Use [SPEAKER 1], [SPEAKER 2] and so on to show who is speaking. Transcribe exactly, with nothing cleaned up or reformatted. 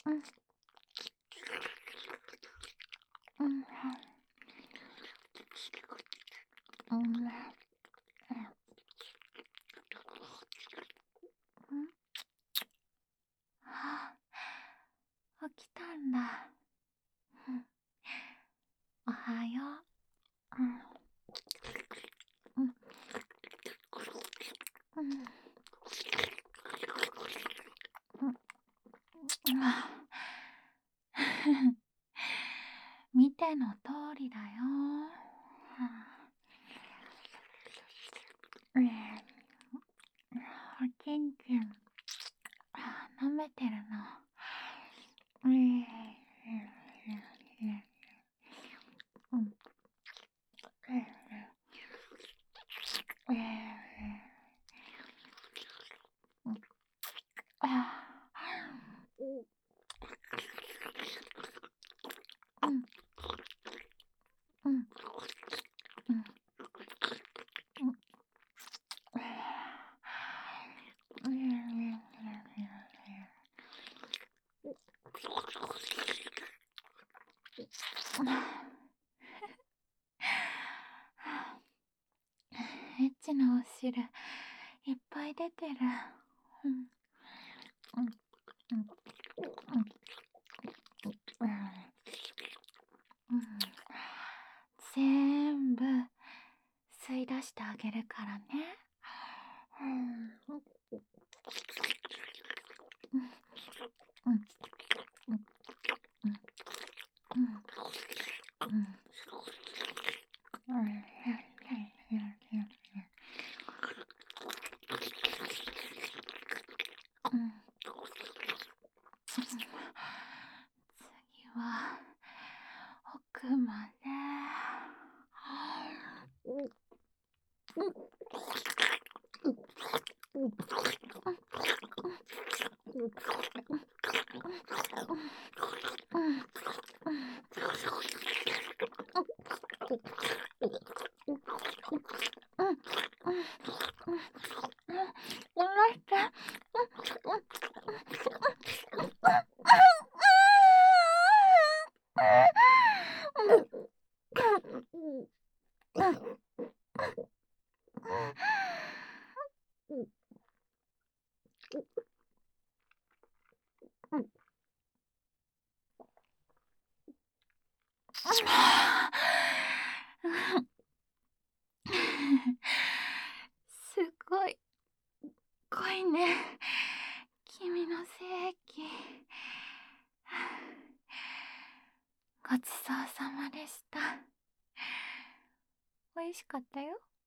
[SPEAKER 1] ん、うん、うん、うん、あ、起きたんだ。うん、おはよう。うん、うん、うん、うん、あ見ての通りだよ。うん、おちんちん、舐めてるの。うん、うん、うん、うん、うん、あ、うん、うん、うん、うん、うん、エッチなお汁いっぱい出てる。うん、うん、うん、うん、うん、うん、全部吸い出してあげるからね。うん、うん、うん、うん、うん、うん、うん、うん、次は奥まで。おなして。すごい濃いね、君の精液。ごちそうさまでした。美味しかったよ。